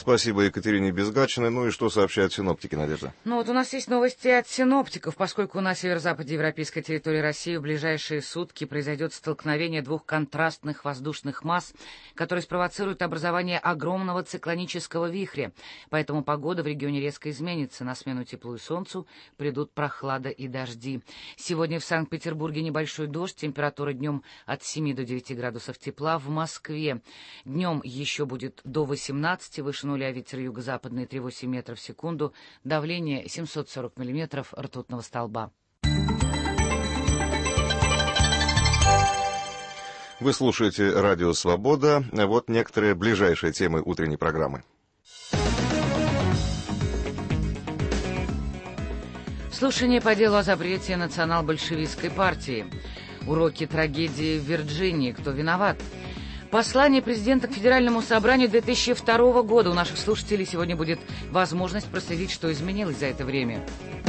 Спасибо Екатерине Безгачиной. Ну и что сообщают синоптики, Надежда? Ну вот у нас есть новости от синоптиков, поскольку на северо-западе европейской территории России в ближайшие сутки произойдет столкновение двух контрастных воздушных масс, которые спровоцируют образование огромного циклонического вихря. Поэтому погода в регионе резко изменится. На смену теплу и солнцу придут прохлада и дожди. Сегодня в Санкт-Петербурге небольшой дождь, температура днем от 7 до 9 градусов тепла. В Москве днем еще будет до 18, выше нуля, ветер юго-западный 3,8 метров в секунду, давление 740 миллиметров ртутного столба. Вы слушаете «Радио Свобода». Вот некоторые ближайшие темы утренней программы. Слушание по делу о запрете национал-большевистской партии. Уроки трагедии в Вирджинии. Кто виноват? Послание президента к Федеральному собранию 2002 года. У наших слушателей сегодня будет возможность проследить, что изменилось за это время.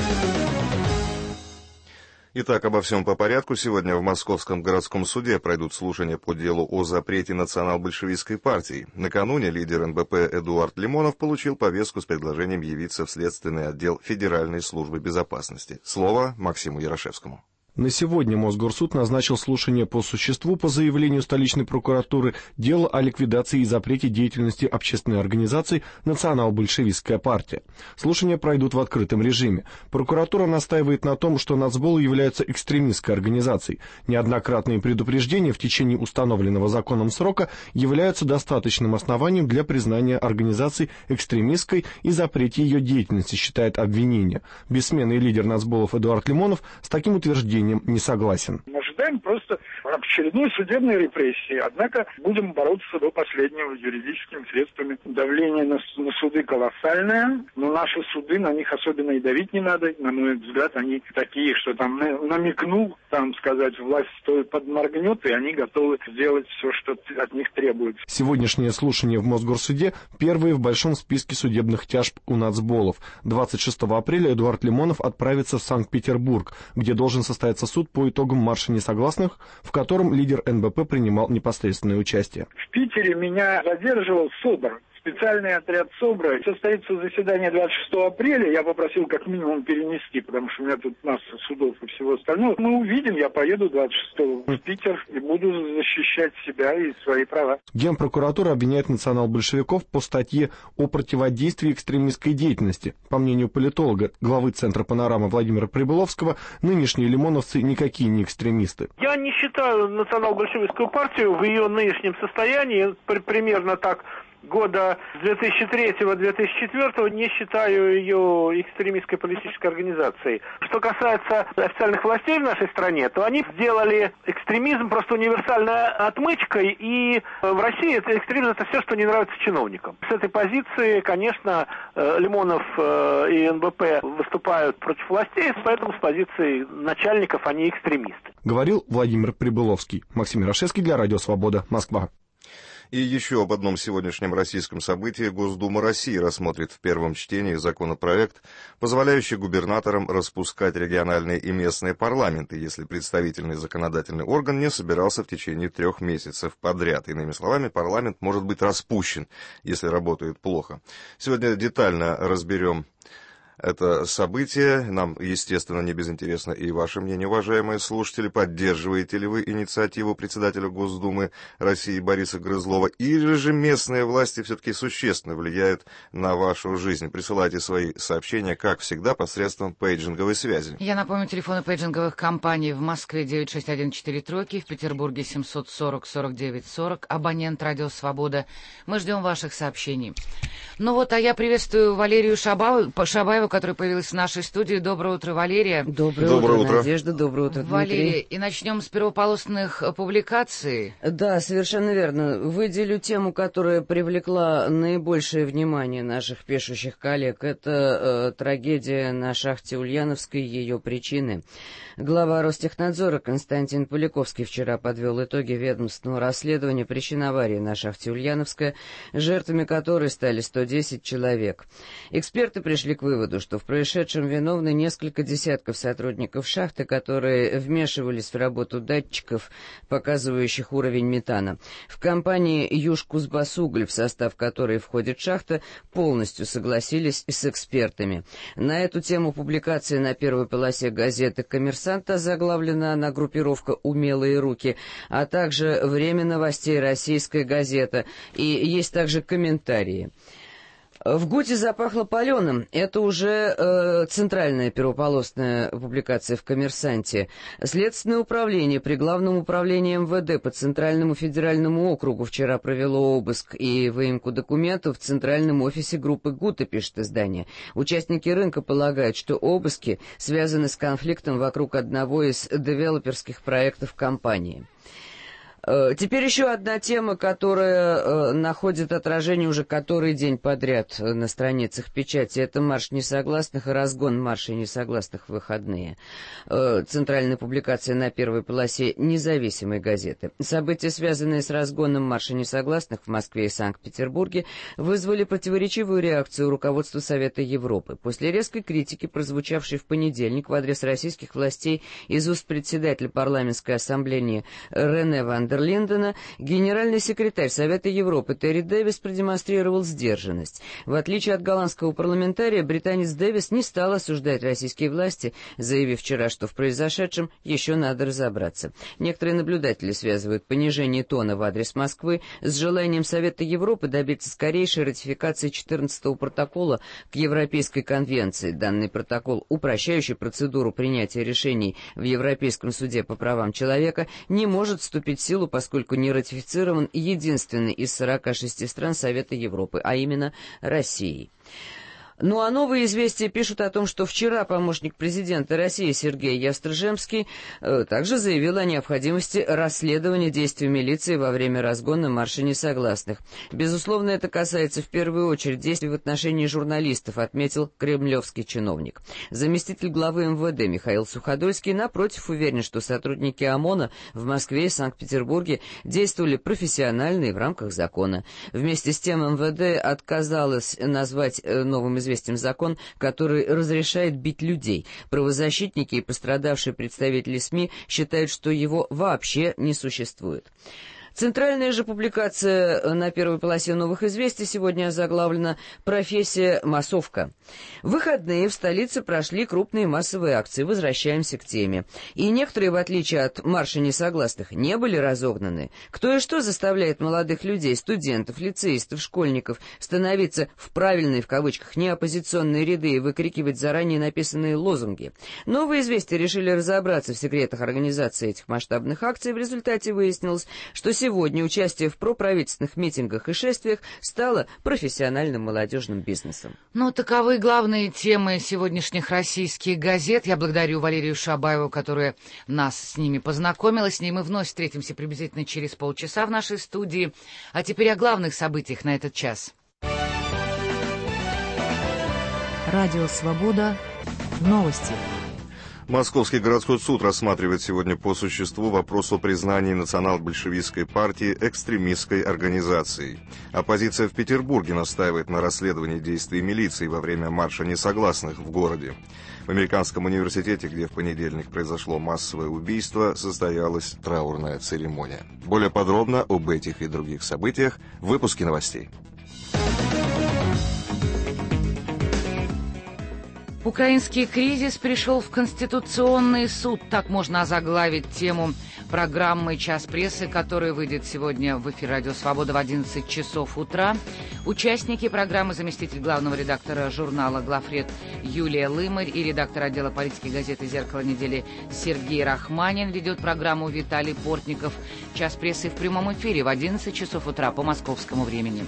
Итак, обо всем по порядку. Сегодня в Московском городском суде пройдут слушания по делу о запрете национал-большевистской партии. Накануне лидер НБП Эдуард Лимонов получил повестку с предложением явиться в Следственный отдел Федеральной службы безопасности. Слово Максиму Ярошевскому. На сегодня Мосгорсуд назначил слушание по существу по заявлению столичной прокуратуры дела о ликвидации и запрете деятельности общественной организации «Национал-большевистская партия». Слушания пройдут в открытом режиме. Прокуратура настаивает на том, что нацбол является экстремистской организацией. Неоднократные предупреждения в течение установленного законом срока являются достаточным основанием для признания организации экстремистской и запрете ее деятельности, считает обвинение. Бессменный лидер нацболов Эдуард Лимонов с таким утверждением не согласен. Мы ожидаем просто очередной судебной репрессии, однако будем бороться до последнего юридическими средствами. Давление на суды колоссальное, но наши суды, на них особенно и давить не надо. На мой взгляд, они такие, что там намекнул, там сказать, власть стоит подморгнет, и они готовы сделать все, что от них требуется. Сегодняшнее слушание в Мосгорсуде первые в большом списке судебных тяжб у нацболов. 26 апреля Эдуард Лимонов отправится в Санкт-Петербург, где должен состояться суд по итогам марша несогласных, в котором лидер НБП принимал непосредственное участие. В Питере меня задерживал СОБР. Специальный отряд СОБРа. Состоится заседание 26 апреля. Я попросил как минимум перенести, потому что у меня тут масса судов и всего остального. Мы увидим, я поеду 26 в Питер и буду защищать себя и свои права. Генпрокуратура обвиняет национал-большевиков по статье о противодействии экстремистской деятельности. По мнению политолога, главы Центра «Панорама» Владимира Прибыловского, нынешние лимоновцы никакие не экстремисты. Я не считаю национал-большевистскую партию в ее нынешнем состоянии, примерно так, года 2003-2004 не считаю ее экстремистской политической организацией. Что касается официальных властей в нашей стране, то они сделали экстремизм просто универсальной отмычкой, и в России экстремизм — это все, что не нравится чиновникам. С этой позиции, конечно, Лимонов и НБП выступают против властей, поэтому с позиции начальников они экстремисты. Говорил Владимир Прибыловский. Максим Ярошевский для Радио Свобода, Москва. И еще об одном сегодняшнем российском событии. Госдума России рассмотрит в первом чтении законопроект, позволяющий губернаторам распускать региональные и местные парламенты, если представительный законодательный орган не собирался в течение 3 месяцев подряд. Иными словами, парламент может быть распущен, если работает плохо. Сегодня детально разберем это событие. Нам, естественно, не безинтересно и ваше мнение, уважаемые слушатели. Поддерживаете ли вы инициативу председателя Госдумы России Бориса Грызлова, или же местные власти все-таки существенно влияют на вашу жизнь? Присылайте свои сообщения, как всегда, посредством пейджинговой связи. Я напомню, телефоны пейджинговых компаний: в Москве 96143, в Петербурге 740-49-40, абонент «Радио Свобода». Мы ждем ваших сообщений. Ну вот, а я приветствую Валерию Шабаеву, которая появилась в нашей студии. Доброе утро, Валерия. Доброе утро, Надежда. Доброе утро, Дмитрий. Валерия, и начнем с первополосных публикаций. Да, совершенно верно. Выделю тему, которая привлекла наибольшее внимание наших пишущих коллег. Это трагедия на шахте Ульяновской, ее причины. Глава Ростехнадзора Константин Поляковский вчера подвел итоги ведомственного расследования причин аварии на шахте Ульяновская, жертвами которой стали 110 человек. Эксперты пришли к выводу, что в происшедшем виновны несколько десятков сотрудников шахты, которые вмешивались в работу датчиков, показывающих уровень метана. В компании «Южкузбассугль», в состав которой входит шахта, полностью согласились с экспертами. На эту тему публикация на первой полосе газеты «Коммерсант» озаглавлена на группировка «Умелые руки», а также «Время новостей», «Российская газета», и есть также комментарии. В ГУТе запахло паленым. Это уже центральная первополосная публикация в «Коммерсанте». Следственное управление при Главном управлении МВД по Центральному федеральному округу вчера провело обыск и выемку документов в центральном офисе группы ГУТа, пишет издание. Участники рынка полагают, что обыски связаны с конфликтом вокруг одного из девелоперских проектов компании. Теперь еще одна тема, которая находит отражение уже который день подряд на страницах печати. Это марш несогласных и разгон марша несогласных в выходные. Центральная публикация на первой полосе независимой газеты. События, связанные с разгоном марша несогласных в Москве и Санкт-Петербурге, вызвали противоречивую реакцию у руководства Совета Европы. После резкой критики, прозвучавшей в понедельник в адрес российских властей из уст председателя парламентской ассамблеи Рене ван дер Линдена, генеральный секретарь Совета Европы Терри Дэвис продемонстрировал сдержанность. В отличие от голландского парламентария, британец Дэвис не стал осуждать российские власти, заявив вчера, что в произошедшем еще надо разобраться. Некоторые наблюдатели связывают понижение тона в адрес Москвы с желанием Совета Европы добиться скорейшей ратификации 14-го протокола к Европейской конвенции. Данный протокол, упрощающий процедуру принятия решений в Европейском суде по правам человека, не может вступить в силу, поскольку не ратифицирован единственный из 46 стран Совета Европы, а именно Россией. Ну а новые известия пишут о том, что вчера помощник президента России Сергей Ястребский также заявил о необходимости расследования действий милиции во время разгона марша несогласных. Безусловно, это касается в первую очередь действий в отношении журналистов, отметил кремлевский чиновник. Заместитель главы МВД Михаил Суходольский, напротив, уверен, что сотрудники ОМОНа в Москве и Санкт-Петербурге действовали профессионально и в рамках закона. Вместе с тем МВД отказалось назвать новым известием закон, который разрешает бить людей. Правозащитники и пострадавшие представители СМИ считают, что его вообще не существует. Центральная же публикация на первой полосе «Новых известий» сегодня озаглавлена «Профессия массовка». В выходные в столице прошли крупные массовые акции. Возвращаемся к теме. И некоторые, в отличие от марша несогласных, не были разогнаны. Кто и что заставляет молодых людей, студентов, лицеистов, школьников становиться в правильные, в кавычках, неоппозиционные ряды и выкрикивать заранее написанные лозунги? «Новые известия» решили разобраться в секретах организации этих масштабных акций. В результате выяснилось, что сегодня участие в проправительственных митингах и шествиях стало профессиональным молодежным бизнесом. Ну, таковы главные темы сегодняшних российских газет. Я благодарю Валерию Шабаеву, которая нас с ними познакомила. С ней мы вновь встретимся приблизительно через полчаса в нашей студии. А теперь о главных событиях на этот час. Радио «Свобода». Новости. Московский городской суд рассматривает сегодня по существу вопрос о признании национал-большевистской партии экстремистской организацией. Оппозиция в Петербурге настаивает на расследовании действий милиции во время марша несогласных в городе. В Американском университете, где в понедельник произошло массовое убийство, состоялась траурная церемония. Более подробно об этих и других событиях в выпуске новостей. Украинский кризис пришел в Конституционный суд. Так можно озаглавить тему программы «Час прессы», которая выйдет сегодня в эфир «Радио Свобода» в 11 часов утра. Участники программы — заместитель главного редактора журнала «Главред» Юлия Лымарь и редактор отдела политики газеты «Зеркало недели» Сергей Рахманин. Ведет программу Виталий Портников. «Час прессы» в прямом эфире в 11 часов утра по московскому времени.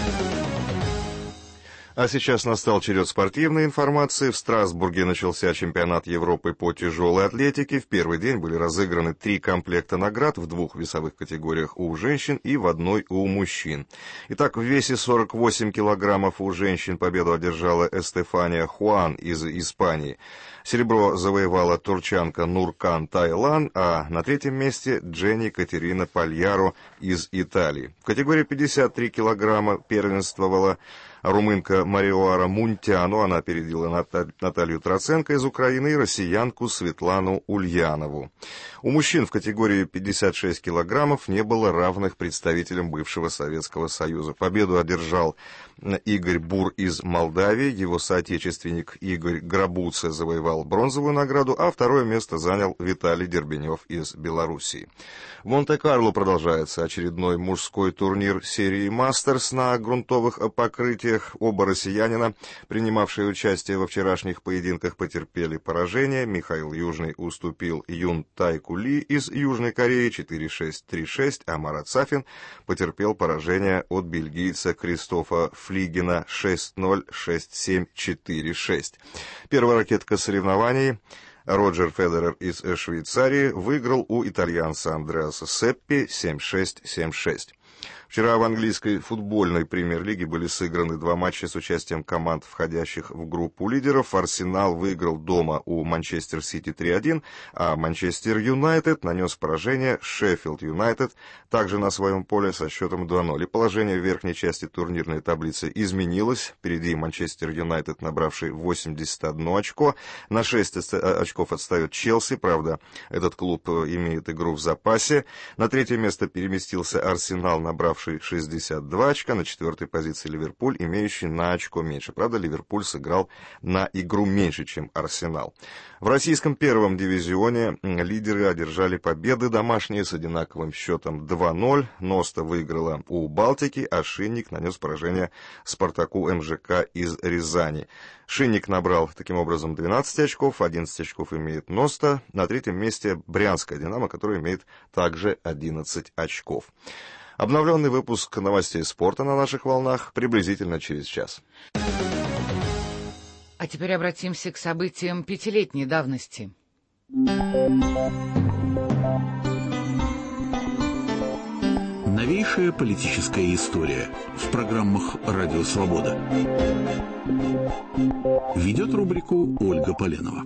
А сейчас настал черед спортивной информации. В Страсбурге начался чемпионат Европы по тяжелой атлетике. В первый день были разыграны 3 комплекта наград в 2 весовых категориях у женщин и в 1 у мужчин. Итак, в весе 48 килограммов у женщин победу одержала Эстефания Хуан из Испании. Серебро завоевала турчанка Нуркан Тайлан, а на 3-м месте Дженни Катерина Пальяро из Италии. В категории 53 килограмма первенствовала Румынка Мариоара Мунтяну, она опередила Наталью Троценко из Украины и россиянку Светлану Ульянову. У мужчин в категории 56 килограммов не было равных представителям бывшего Советского Союза. Победу одержал Игорь Бур из Молдавии, его соотечественник Игорь Грабуце завоевал бронзовую награду, а второе место занял Виталий Дербенев из Белоруссии. В Монте-Карло продолжается очередной мужской турнир серии «Мастерс» на грунтовых покрытиях. Оба россиянина, принимавшие участие во вчерашних поединках, потерпели поражение. Михаил Южный уступил Юн Тайку Ли из Южной Кореи 4-6, 3-6, а Марат Сафин потерпел поражение от бельгийца Кристофа Флигена 6-0, 6-7, 4-6. Первая ракетка соревнований Роджер Федерер из Швейцарии выиграл у итальянца Андреаса Сеппи 7-6, 7-6. Вчера в английской футбольной премьер-лиге были сыграны два матча с участием команд, входящих в группу лидеров. Арсенал выиграл дома у Манчестер Сити 3-1, а Манчестер Юнайтед нанес поражение Шеффилд Юнайтед также на своем поле со счетом 2-0. И положение в верхней части турнирной таблицы изменилось. Впереди Манчестер Юнайтед, набравший 81 очко. На 6 очков отстает Челси, правда, этот клуб имеет игру в запасе. На третье место переместился Арсенал, набравший 62 очка, на четвертой позиции Ливерпуль, имеющий на очко меньше. Правда, Ливерпуль сыграл на игру меньше, чем Арсенал. В российском первом дивизионе лидеры одержали победы домашние с одинаковым счетом 2-0. Носта выиграла у Балтики, а Шинник нанес поражение Спартаку МЖК из Рязани. Шинник набрал таким образом 12 очков, 11 очков имеет Носта. На третьем месте Брянская Динамо, которая имеет также 11 очков. Обновленный выпуск новостей спорта на наших волнах приблизительно через час. А теперь обратимся к событиям пятилетней давности. Новейшая политическая история в программах «Радио Свобода». Ведет рубрику Ольга Поленова.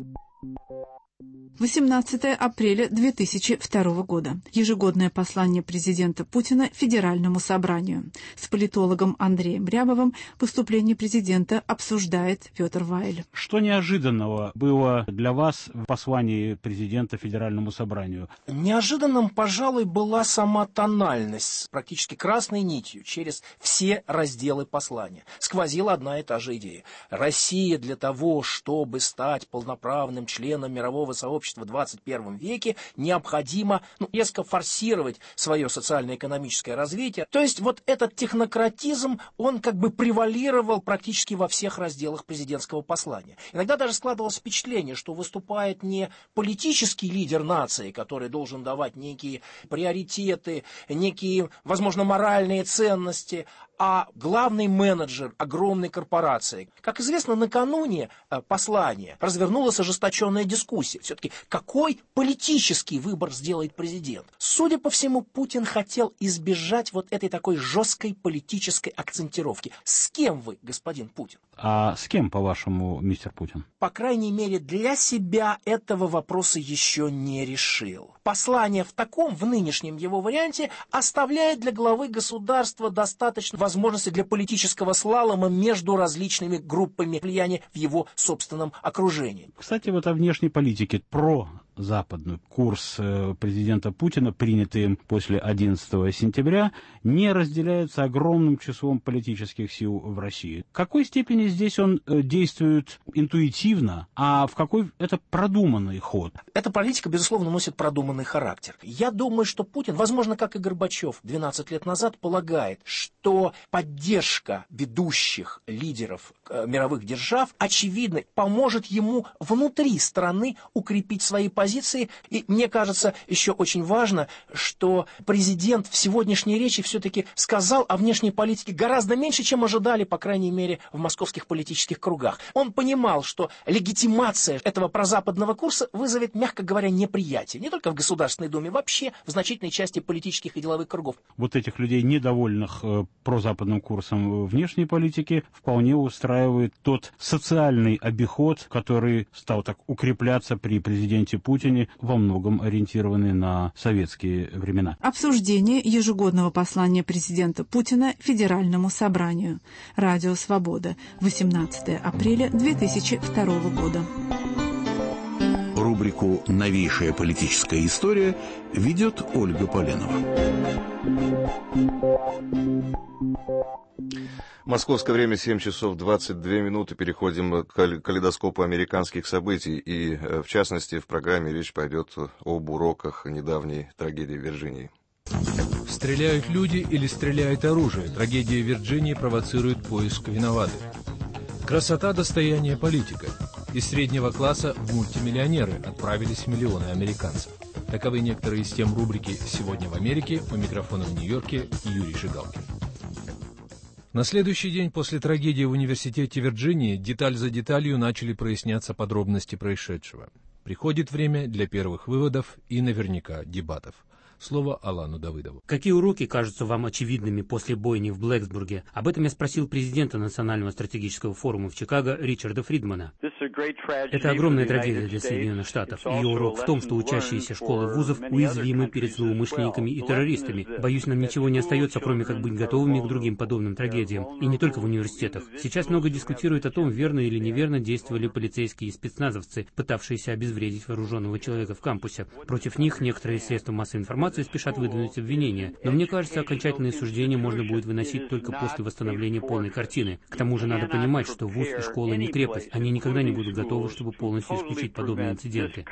18 апреля 2002 года. Ежегодное послание президента Путина Федеральному собранию. С политологом Андреем Рябовым выступление президента обсуждает Петр Вайль. Что неожиданного было для вас в послании президента Федеральному собранию? Неожиданным, пожалуй, была сама тональность, практически красной нитью через все разделы послания. Сквозила одна и та же идея. Россия для того, чтобы стать полноправным членом мирового сообщества в 21 веке, необходимо резко форсировать свое социально-экономическое развитие. То есть вот этот технократизм, он как бы превалировал практически во всех разделах президентского послания. Иногда даже складывалось впечатление, что выступает не политический лидер нации, который должен давать некие приоритеты, некие, возможно, моральные ценности, а главный менеджер огромной корпорации. Как известно, накануне послания развернулась ожесточенная дискуссия. Все-таки какой политический выбор сделает президент? Судя по всему, Путин хотел избежать вот этой такой жесткой политической акцентировки. С кем вы, господин Путин? А с кем, по-вашему, мистер Путин? По крайней мере, для себя этого вопроса еще не решил. Послание в нынешнем его варианте, оставляет для главы государства достаточно возможности для политического слалома между различными группами влияния в его собственном окружении. Кстати, вот о внешней политике. Западный курс президента Путина, принятый им после 11 сентября, не разделяется огромным числом политических сил в России. В какой степени здесь он действует интуитивно, а в какой это продуманный ход? Эта политика, безусловно, носит продуманный характер. Я думаю, что Путин, возможно, как и Горбачев 12 лет назад, полагает, что поддержка ведущих лидеров мировых держав, очевидно, поможет ему внутри страны укрепить свои позиции. И мне кажется, еще очень важно, что президент в сегодняшней речи все-таки сказал о внешней политике гораздо меньше, чем ожидали, по крайней мере, в московских политических кругах. Он понимал, что легитимация этого прозападного курса вызовет, мягко говоря, неприятие. Не только в Государственной Думе, вообще в значительной части политических и деловых кругов. Вот этих людей, недовольных прозападным курсом внешней политики, вполне устраивает тот социальный обиход, который стал так укрепляться при президенте Путине Путине, во многом ориентированы на советские времена. Обсуждение ежегодного послания президента Путина Федеральному собранию. Радио «Свобода», 18 апреля 2002 года. Рубрику «Новейшая политическая история» ведет Ольга Поленова. Московское время 7 часов 22 минуты. Переходим к калейдоскопу американских событий. И, в частности, в программе речь пойдет об уроках недавней трагедии в Вирджинии. Стреляют люди или стреляет оружие? Трагедия в Вирджинии провоцирует поиск виноватых. Красота – достояние политика. Из среднего класса в мультимиллионеры отправились миллионы американцев. Таковы некоторые из тем рубрики «Сегодня в Америке». У микрофона в Нью-Йорке Юрий Жигалкин. На следующий день после трагедии в университете Вирджинии деталь за деталью начали проясняться подробности происшедшего. Приходит время для первых выводов и наверняка дебатов. Слово Алану Давыдову. Какие уроки кажутся вам очевидными после бойни в Блэксбурге? Об этом я спросил президента Национального стратегического форума в Чикаго Ричарда Фридмана. Это огромная трагедия для Соединенных Штатов. Ее урок в том, что учащиеся школы вузов уязвимы перед злоумышленниками и террористами. Боюсь, нам ничего не остается, кроме как быть готовыми к другим подобным трагедиям. И не только в университетах. Сейчас много дискутируют о том, верно или неверно действовали полицейские и спецназовцы, пытавшиеся обезвредить вооруженного человека в кампусе. Против них некоторые средства массовой информации спешат выдвинуть обвинения. Но мне кажется, окончательные суждения можно будет выносить только после восстановления полной картины. К тому же надо понимать, что вуз и школа не крепость. Они никогда не будут готовы, чтобы полностью исключить подобные инциденты.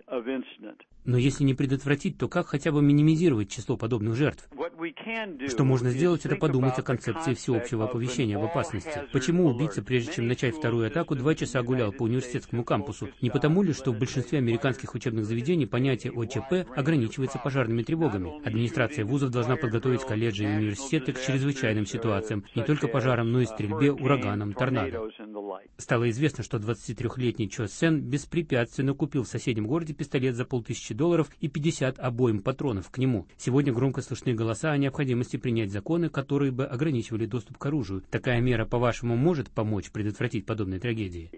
Но если не предотвратить, то как хотя бы минимизировать число подобных жертв? Что можно сделать, это подумать о концепции всеобщего оповещения об опасности. Почему убийца, прежде чем начать вторую атаку, 2 часа гулял по университетскому кампусу? Не потому ли, что в большинстве американских учебных заведений понятие ОЧП ограничивается пожарными тревогами? Администрация вузов должна подготовить колледжи и университеты к чрезвычайным ситуациям, не только пожарам, но и стрельбе, ураганам, торнадо. Стало известно, что 23-летний Чо Сен беспрепятственно купил в соседнем городе пистолет за $500 и 50 обоим патронов к нему. Сегодня громко слышны голоса о необходимости принять законы, которые бы ограничивали доступ к оружию. Такая мера, по-вашему, может помочь предотвратить подобные трагедии?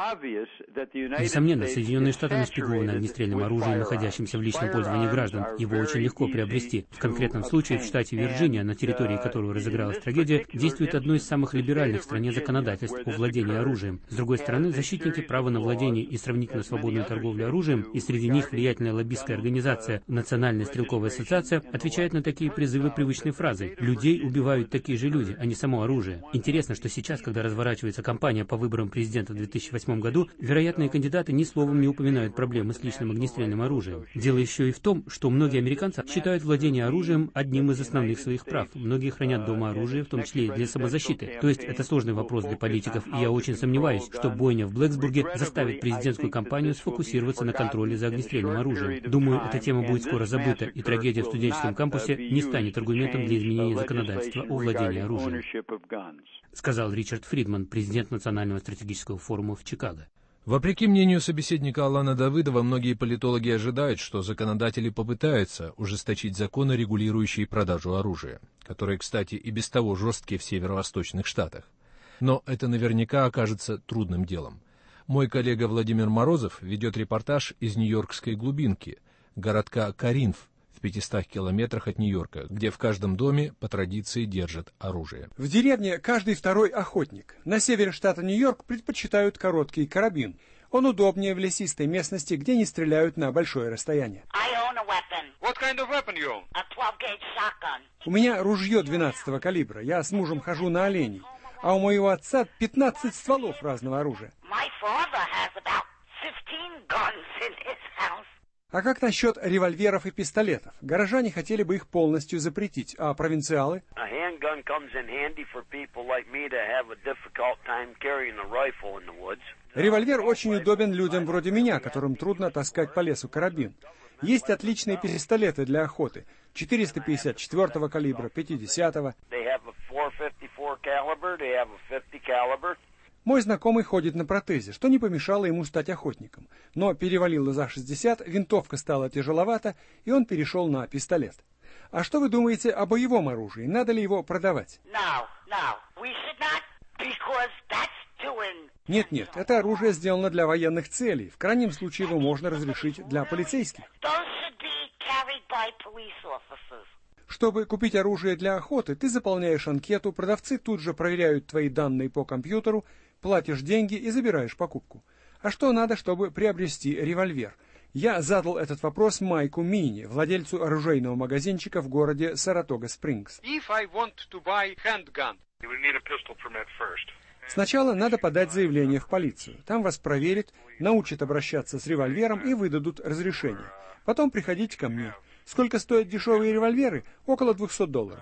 Несомненно, Соединенные Штаты нашпигованы огнестрельным оружием, находящимся в личном пользовании граждан. Его очень легко приобрести. В конкретном случае в штате Вирджиния, на территории которого разыгралась трагедия, действует одно из самых либеральных в стране законодательств о владении оружием. С другой стороны, защитники права на владение и сравнительно свободную торговлю оружием, и среди них влиятельная лоббистская организация Национальная стрелковая ассоциация, отвечают на такие призывы привычной фразой: «Людей убивают такие же люди, а не само оружие». Интересно, что сейчас, когда разворачивается кампания по выборам президента в 2008 году, вероятные кандидаты ни словом не упоминают проблемы с личным огнестрельным оружием. Дело еще и в том, что многие американцы считают владение оружием одним из основных своих прав. Многие хранят дома оружие, в том числе и для самозащиты. То есть это сложный вопрос для политиков, и я очень сомневаюсь, что бойня в Блэксбурге заставит президентскую кампанию сфокусироваться на контроле за огнестрельным оружием. Думаю, эта тема будет скоро забыта, и трагедия в студенческом кампусе не станет аргументом для изменения законодательства о владении оружием, сказал Ричард Фридман, президент Национального стратегического форума в Чикаго. Вопреки мнению собеседника Алана Давыдова, многие политологи ожидают, что законодатели попытаются ужесточить законы, регулирующие продажу оружия, которые, кстати, и без того жесткие в северо-восточных штатах. Но это наверняка окажется трудным делом. Мой коллега Владимир Морозов ведет репортаж из нью-йоркской глубинки, городка Коринф, в 500 километрах от Нью-Йорка, где в каждом доме по традиции держат оружие. В деревне каждый второй охотник. На севере штата Нью-Йорк предпочитают короткий карабин. Он удобнее в лесистой местности, где не стреляют на большое расстояние. У меня ружье 12-го калибра. Я с мужем хожу на оленей. А у моего отца 15 стволов разного оружия. А как насчет револьверов и пистолетов? Горожане хотели бы их полностью запретить, а провинциалы? Револьвер очень удобен людям вроде меня, которым трудно таскать по лесу карабин. Есть отличные пистолеты для охоты. 454-го калибра, 50-го. Мой знакомый ходит на протезе, что не помешало ему стать охотником. Но перевалило за 60, винтовка стала тяжеловата, и он перешел на пистолет. А что вы думаете о боевом оружии? Надо ли его продавать? Нет, это оружие сделано для военных целей. В крайнем случае его можно разрешить для полицейских. Чтобы купить оружие для охоты, ты заполняешь анкету, продавцы тут же проверяют твои данные по компьютеру, платишь деньги и забираешь покупку. А что надо, чтобы приобрести револьвер? Я задал этот вопрос Майку Мини, владельцу оружейного магазинчика в городе Саратога-Спрингс. Сначала надо подать заявление в полицию. Там вас проверят, научат обращаться с револьвером и выдадут разрешение. Потом приходите ко мне. Сколько стоят дешевые револьверы? Около $200.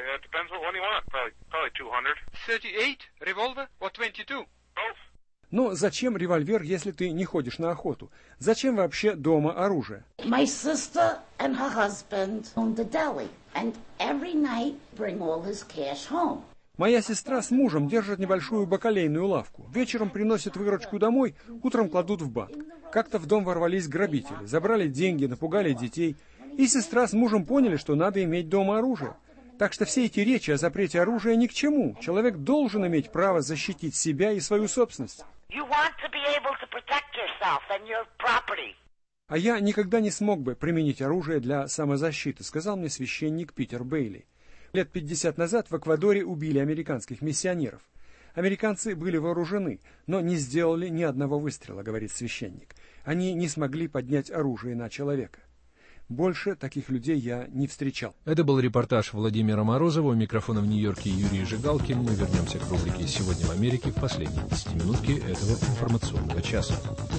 Но зачем револьвер, если ты не ходишь на охоту? Зачем вообще дома оружие? Моя сестра с мужем держат небольшую бакалейную лавку. Вечером приносят выручку домой, утром кладут в банк. Как-то в дом ворвались грабители, забрали деньги, напугали детей. И сестра с мужем поняли, что надо иметь дома оружие. Так что все эти речи о запрете оружия ни к чему. Человек должен иметь право защитить себя и свою собственность. А я никогда не смог бы применить оружие для самозащиты, сказал мне священник Питер Бейли. Лет 50 назад в Эквадоре убили американских миссионеров. Американцы были вооружены, но не сделали ни одного выстрела, говорит священник. Они не смогли поднять оружие на человека. Больше таких людей я не встречал. Это был репортаж Владимира Морозова. У микрофона в Нью-Йорке Юрий Жигалкин. Мы вернемся к рубрике «Сегодня в Америке» в последние 10 минутки этого информационного часа.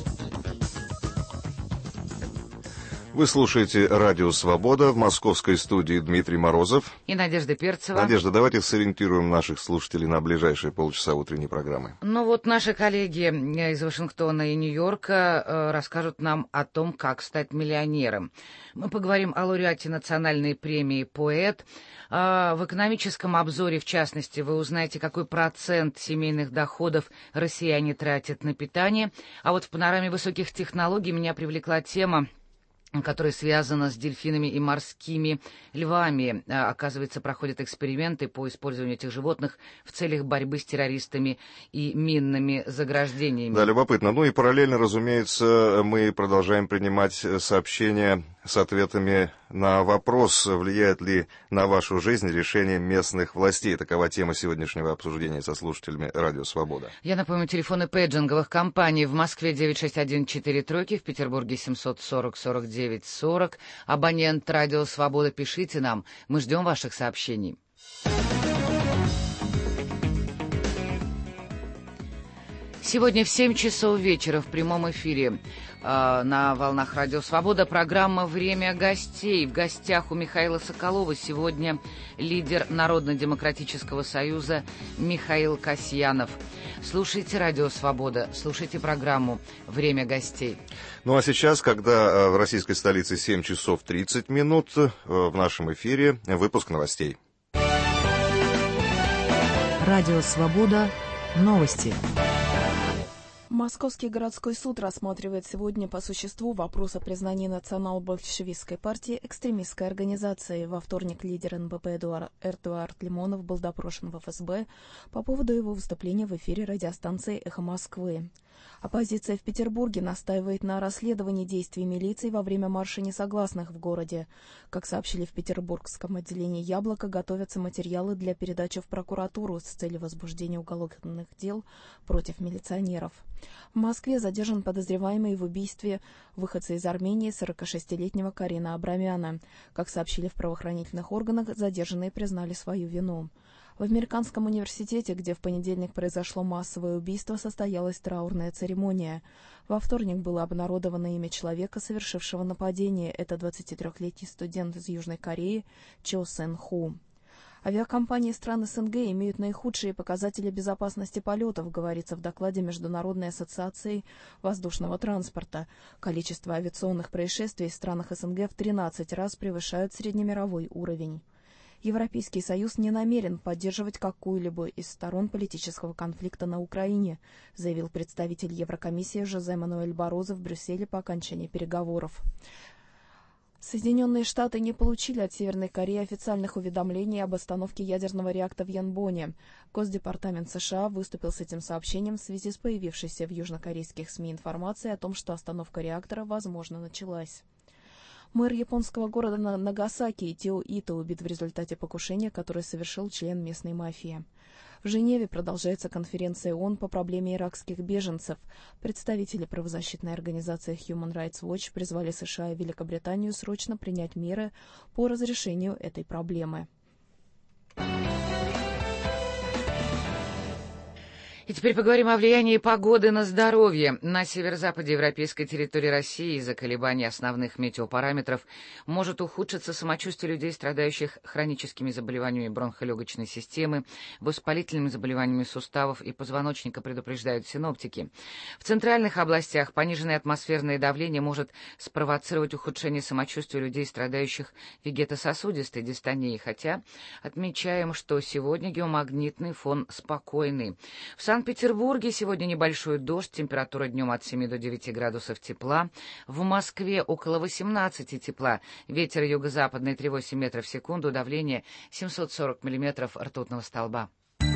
Вы слушаете «Радио Свобода», в московской студии Дмитрий Морозов и Надежда Перцева. Надежда, давайте сориентируем наших слушателей на ближайшие полчаса утренней программы. Ну вот наши коллеги из Вашингтона и Нью-Йорка расскажут нам о том, как стать миллионером. Мы поговорим о лауреате национальной премии «Поэт». В экономическом обзоре, в частности, вы узнаете, какой процент семейных доходов россияне тратят на питание. А вот в панораме высоких технологий меня привлекла тема, которая связана с дельфинами и морскими львами. Оказывается, проходят эксперименты по использованию этих животных в целях борьбы с террористами и минными заграждениями. Да, любопытно. Ну и параллельно, разумеется, мы продолжаем принимать сообщения с ответами на вопрос, влияет ли на вашу жизнь решение местных властей. Такова тема сегодняшнего обсуждения со слушателями «Радио Свобода». Я напомню, телефоны пейджинговых компаний в Москве 961-43, в Петербурге 740-49-40. Абонент «Радио Свобода», пишите нам. Мы ждем ваших сообщений. Сегодня в 7 часов вечера в прямом эфире на волнах «Радио Свобода» программа «Время гостей». В гостях у Михаила Соколова сегодня лидер Народно-демократического союза Михаил Касьянов. Слушайте «Радио Свобода», слушайте программу «Время гостей». Ну а сейчас, когда в российской столице 7 часов 30 минут, в нашем эфире выпуск новостей. «Радио Свобода», новости. Московский городской суд рассматривает сегодня по существу вопрос о признании национал-большевистской партии экстремистской организацией. Во вторник лидер НБП Эдуард Лимонов был допрошен в ФСБ по поводу его выступления в эфире радиостанции «Эхо Москвы». Оппозиция в Петербурге настаивает на расследовании действий милиции во время марша несогласных в городе. Как сообщили в петербургском отделении «Яблоко», готовятся материалы для передачи в прокуратуру с целью возбуждения уголовных дел против милиционеров. В Москве задержан подозреваемый в убийстве выходца из Армении 46-летнего Карина Абрамяна. Как сообщили в правоохранительных органах, задержанные признали свою вину. В Американском университете, где в понедельник произошло массовое убийство, состоялась траурная церемония. Во вторник было обнародовано имя человека, совершившего нападение. Это 23-летний студент из Южной Кореи Чо Сэн Ху. Авиакомпании стран СНГ имеют наихудшие показатели безопасности полетов, говорится в докладе Международной ассоциации воздушного транспорта. Количество авиационных происшествий в странах СНГ в 13 раз превышает среднемировой уровень. Европейский Союз не намерен поддерживать какую-либо из сторон политического конфликта на Украине, заявил представитель Еврокомиссии Жозе Мануэль Барозо в Брюсселе по окончании переговоров. Соединенные Штаты не получили от Северной Кореи официальных уведомлений об остановке ядерного реактора в Янбоне. Госдепартамент США выступил с этим сообщением в связи с появившейся в южнокорейских СМИ информацией о том, что остановка реактора, возможно, началась. Мэр японского города Нагасаки Итио Ито убит в результате покушения, которое совершил член местной мафии. В Женеве продолжается конференция ООН по проблеме иракских беженцев. Представители правозащитной организации Human Rights Watch призвали США и Великобританию срочно принять меры по разрешению этой проблемы. И теперь поговорим о влиянии погоды на здоровье. На северо-западе европейской территории России из-за колебаний основных метеопараметров может ухудшиться самочувствие людей, страдающих хроническими заболеваниями бронхолегочной системы, воспалительными заболеваниями суставов и позвоночника, предупреждают синоптики. В центральных областях пониженное атмосферное давление может спровоцировать ухудшение самочувствия людей, страдающих вегетососудистой дистонией, хотя отмечаем, что сегодня геомагнитный фон спокойный. В Санкт-Петербурге сегодня небольшой дождь, температура днем от 7 до 9 градусов тепла. В Москве около 18 тепла, ветер юго-западный 3,8 метров в секунду, давление 740 миллиметров ртутного столба.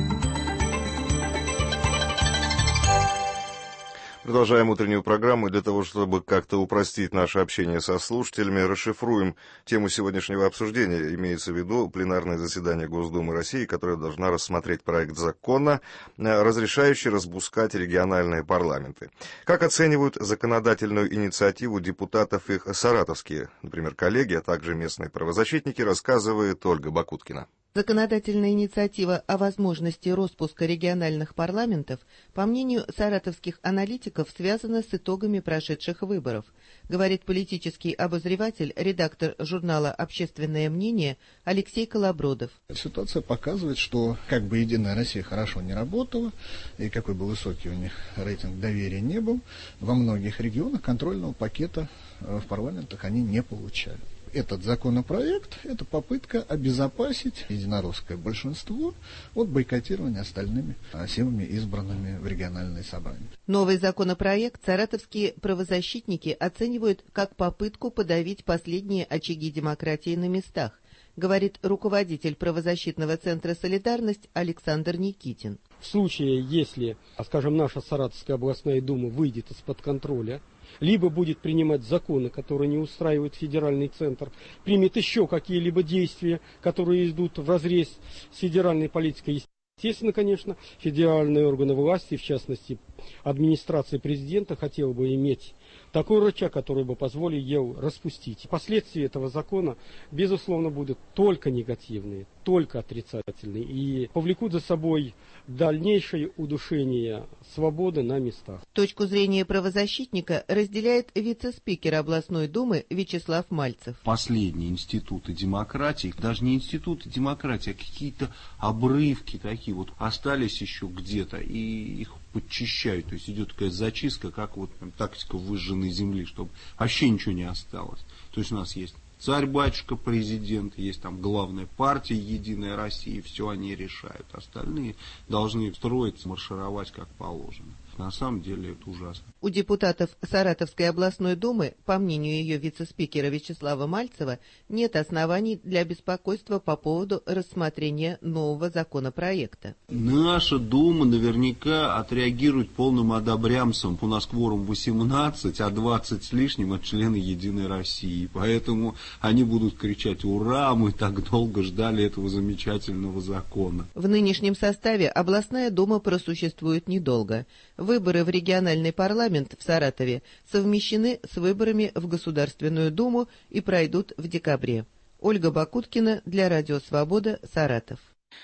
Продолжаем утреннюю программу. Для того, чтобы как-то упростить наше общение со слушателями, расшифруем тему сегодняшнего обсуждения. Имеется в виду пленарное заседание Госдумы России, которое должна рассмотреть проект закона, разрешающий распускать региональные парламенты. Как оценивают законодательную инициативу депутатов их саратовские, например, коллеги, а также местные правозащитники, рассказывает Ольга Бакуткина. Законодательная инициатива о возможности распуска региональных парламентов, по мнению саратовских аналитиков, связана с итогами прошедших выборов, говорит политический обозреватель, редактор журнала «Общественное мнение» Алексей Колобродов. Ситуация показывает, что как бы «Единая Россия» хорошо не работала, и какой бы высокий у них рейтинг доверия не был, во многих регионах контрольного пакета в парламентах они не получали. Этот законопроект – это попытка обезопасить единороссское большинство от бойкотирования остальными силами, избранными в региональные собрания. Новый законопроект саратовские правозащитники оценивают как попытку подавить последние очаги демократии на местах, говорит руководитель правозащитного центра «Солидарность» Александр Никитин. В случае, если, скажем, наша Саратовская областная дума выйдет из-под контроля, либо будет принимать законы, которые не устраивают федеральный центр, примет еще какие-либо действия, которые идут вразрез с федеральной политикой. Естественно, конечно, федеральные органы власти, в частности, администрация президента, хотела бы иметь такой рычаг, который бы позволил ей распустить. Последствия этого закона, безусловно, будут только негативные, только отрицательные и повлекут за собой дальнейшее удушение свободы на местах. Точку зрения правозащитника разделяет вице-спикер областной думы Вячеслав Мальцев. Последние институты демократии, даже не институты демократии, а какие-то обрывки такие вот остались еще где-то, и их подчищают, то есть идет такая зачистка, как вот тактика выжженной земли, чтобы вообще ничего не осталось. То есть у нас есть царь-батюшка, президент, есть там главная партия «Единая Россия», все они решают. Остальные должны строиться, маршировать как положено. На самом деле это ужасно. У депутатов Саратовской областной думы, по мнению ее вице-спикера Вячеслава Мальцева, нет оснований для беспокойства по поводу рассмотрения нового законопроекта. Наша дума наверняка отреагирует полным одобрямцем. У нас кворум 18, а 20 с лишним от члены «Единой России». Поэтому они будут кричать «Ура! Мы так долго ждали этого замечательного закона». В нынешнем составе областная дума просуществует недолго. Выборы в региональный парламент в Саратове совмещены с выборами в Государственную Думу и пройдут в декабре. Ольга Бакуткина для Радио Свобода, Саратов.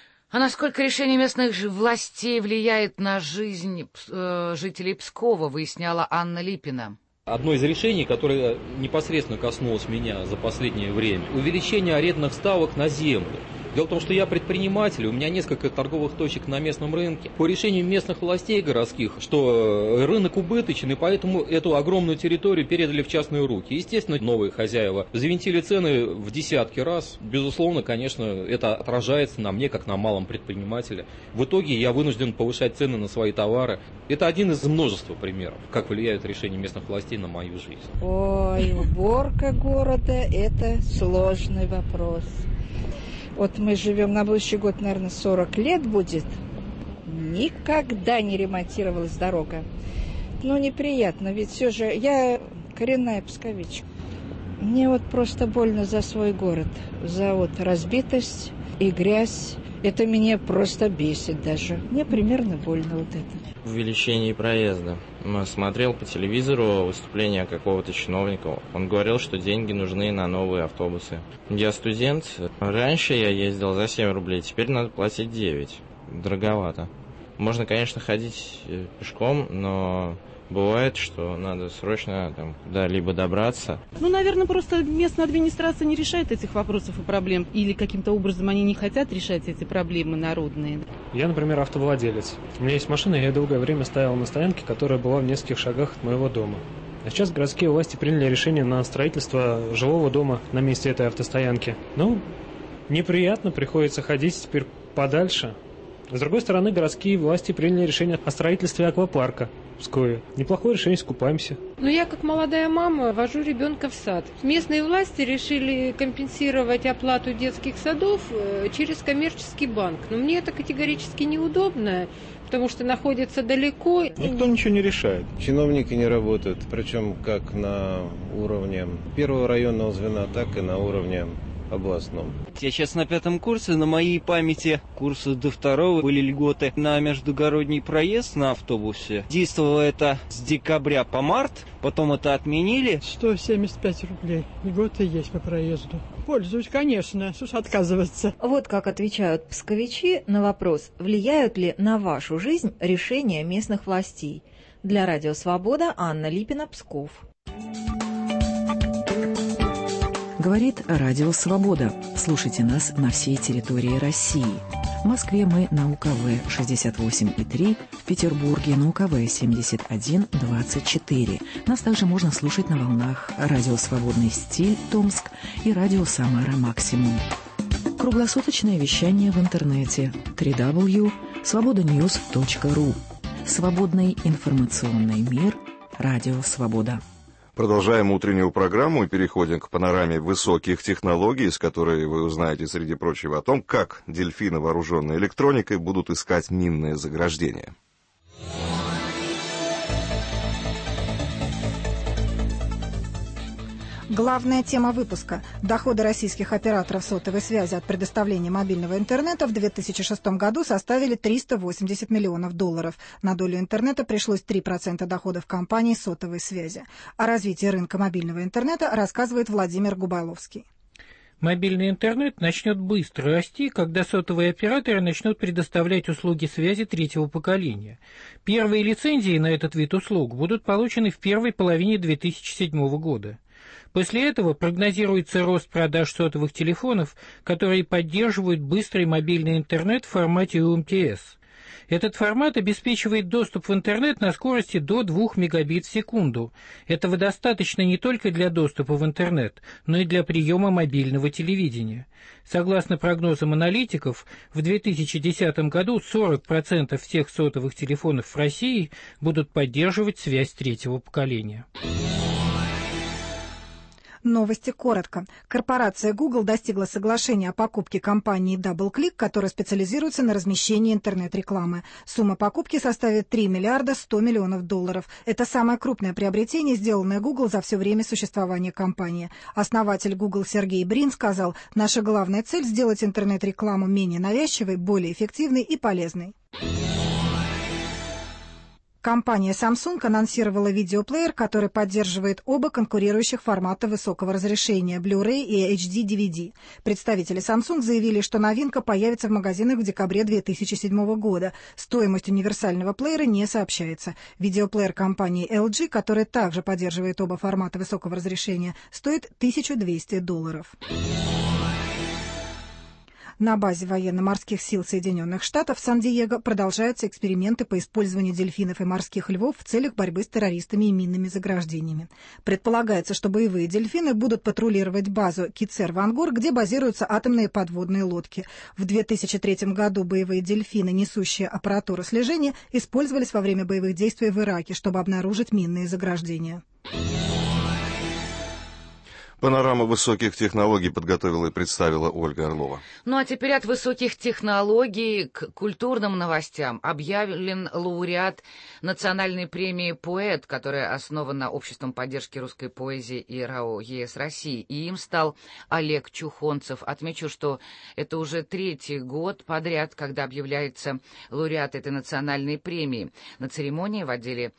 А насколько решение местных властей влияет на жизнь жителей Пскова, выясняла Анна Липина. Одно из решений, которое непосредственно коснулось меня за последнее время, увеличение арендных ставок на землю. Дело в том, что я предприниматель, у меня несколько торговых точек на местном рынке. По решению местных властей городских, что рынок убыточен, и поэтому эту огромную территорию передали в частные руки. Естественно, новые хозяева завинтили цены в десятки раз. Безусловно, конечно, это отражается на мне, как на малом предпринимателе. В итоге я вынужден повышать цены на свои товары. Это один из множества примеров, как влияют решения местных властей на мою жизнь. Ой, уборка города – это сложный вопрос. Вот мы живем на будущий год, наверное, 40 лет будет. Никогда не ремонтировалась дорога. Ну, неприятно, ведь все же я коренная псковичка. Мне вот просто больно за свой город, за вот разбитость и грязь. Это меня просто бесит даже. Мне примерно больно вот это. Увеличение проезда. Смотрел по телевизору выступление какого-то чиновника. Он говорил, что деньги нужны на новые автобусы. Я студент. Раньше я ездил за 7 рублей, теперь надо платить 9. Дороговато. Можно, конечно, ходить пешком, но бывает, что надо срочно куда-либо добраться. Ну, наверное, просто местная администрация не решает этих вопросов и проблем. Или каким-то образом они не хотят решать эти проблемы народные. Я, например, автовладелец. У меня есть машина, я долгое время стоял на стоянке, которая была в нескольких шагах от моего дома. А сейчас городские власти приняли решение на строительство жилого дома на месте этой автостоянки. Ну, неприятно, приходится ходить теперь подальше. С другой стороны, городские власти приняли решение о строительстве аквапарка в Пскове. Неплохое решение, искупаемся. Ну, я как молодая мама вожу ребенка в сад. Местные власти решили компенсировать оплату детских садов через коммерческий банк. Но мне это категорически неудобно, потому что находится далеко. Никто ничего не решает. Чиновники не работают, причем как на уровне первого районного звена, так и на уровне областном. Я сейчас на 5 курсе, на моей памяти курсы до 2 были льготы на междугородний проезд на автобусе. Действовало это с декабря по март, потом это отменили. 175 рублей. Льготы есть по проезду. Пользуюсь, конечно, что ж отказываться. Вот как отвечают псковичи на вопрос, влияют ли на вашу жизнь решения местных властей. Для Радио Свобода Анна Липина, Псков. Говорит Радио Свобода. Слушайте нас на всей территории России. В Москве мы на УКВ 68,3, в Петербурге на УКВ 71,24. Нас также можно слушать на волнах Радио Свободный стиль Томск и Радио Самара Максимум. Круглосуточное вещание в интернете www.svobodanews.ru. Свободный информационный мир. Радио Свобода. Продолжаем утреннюю программу и переходим к панораме высоких технологий, с которой вы узнаете, среди прочего, о том, как дельфины, вооруженные электроникой, будут искать минные заграждения. Главная тема выпуска. Доходы российских операторов сотовой связи от предоставления мобильного интернета в 2006 году составили $380 миллионов. На долю интернета пришлось 3% доходов компаний сотовой связи. О развитии рынка мобильного интернета рассказывает Владимир Губайловский. Мобильный интернет начнет быстро расти, когда сотовые операторы начнут предоставлять услуги связи третьего поколения. Первые лицензии на этот вид услуг будут получены в первой половине 2007 года. После этого прогнозируется рост продаж сотовых телефонов, которые поддерживают быстрый мобильный интернет в формате UMTS. Этот формат обеспечивает доступ в интернет на скорости до 2 мегабит в секунду. Этого достаточно не только для доступа в интернет, но и для приема мобильного телевидения. Согласно прогнозам аналитиков, в 2010 году 40% всех сотовых телефонов в России будут поддерживать связь третьего поколения. Новости коротко. Корпорация Google достигла соглашения о покупке компании DoubleClick, которая специализируется на размещении интернет-рекламы. Сумма покупки составит $3 миллиарда 100 миллионов. Это самое крупное приобретение, сделанное Google за все время существования компании. Основатель Google Сергей Брин сказал: «Наша главная цель – сделать интернет-рекламу менее навязчивой, более эффективной и полезной». Компания Samsung анонсировала видеоплеер, который поддерживает оба конкурирующих формата высокого разрешения – Blu-ray и HD-DVD. Представители Samsung заявили, что новинка появится в магазинах в декабре 2007 года. Стоимость универсального плеера не сообщается. Видеоплеер компании LG, который также поддерживает оба формата высокого разрешения, стоит $1200. На базе военно-морских сил Соединенных Штатов в Сан-Диего продолжаются эксперименты по использованию дельфинов и морских львов в целях борьбы с террористами и минными заграждениями. Предполагается, что боевые дельфины будут патрулировать базу Кицер-Вангор, где базируются атомные подводные лодки. В 2003 году боевые дельфины, несущие аппаратуру слежения, использовались во время боевых действий в Ираке, чтобы обнаружить минные заграждения. Панораму высоких технологий подготовила и представила Ольга Орлова. Ну а теперь от высоких технологий к культурным новостям. Объявлен лауреат национальной премии «Поэт», которая основана Обществом поддержки русской поэзии и РАО ЕС России. И им стал Олег Чухонцев. Отмечу, что это уже 3-й год подряд, когда объявляется лауреат этой национальной премии. На церемонии в отеле